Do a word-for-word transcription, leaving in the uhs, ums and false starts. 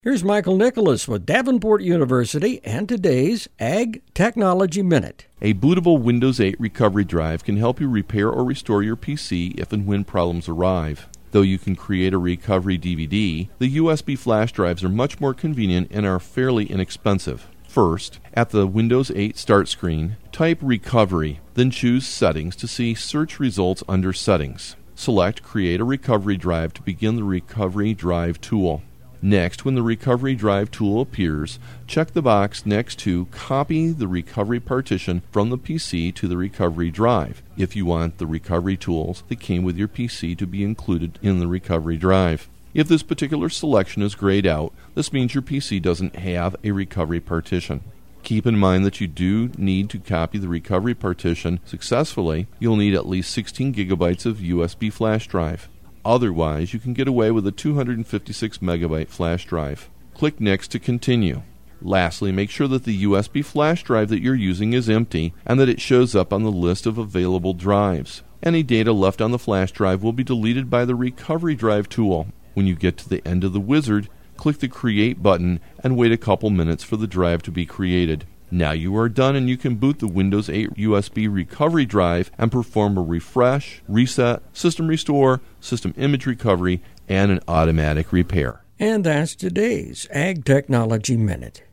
Here's Michael Nicholas with Davenport University and today's Ag Technology Minute. A bootable Windows eight recovery drive can help you repair or restore your P C if and when problems arrive. Though you can create a recovery D V D, the U S B flash drives are much more convenient and are fairly inexpensive. First, at the Windows eight start screen, type Recovery, then choose Settings to see search results under Settings. Select Create a Recovery Drive to begin the Recovery Drive tool. Next, when the Recovery Drive tool appears, check the box next to Copy the recovery partition from the P C to the recovery drive if you want the recovery tools that came with your P C to be included in the recovery drive. If this particular selection is grayed out, this means your P C doesn't have a recovery partition. Keep in mind that you do need to copy the recovery partition successfully. You'll need at least sixteen gigabytes of U S B flash drive. Otherwise, you can get away with a two hundred fifty-six megabyte flash drive. Click Next to continue. Lastly, make sure that the U S B flash drive that you're using is empty and that it shows up on the list of available drives. Any data left on the flash drive will be deleted by the Recovery Drive tool. When you get to the end of the wizard, click the Create button and wait a couple minutes for the drive to be created. Now you are done and you can boot the Windows eight U S B recovery drive and perform a refresh, reset, system restore, system image recovery, and an automatic repair. And that's today's Ag Technology Minute.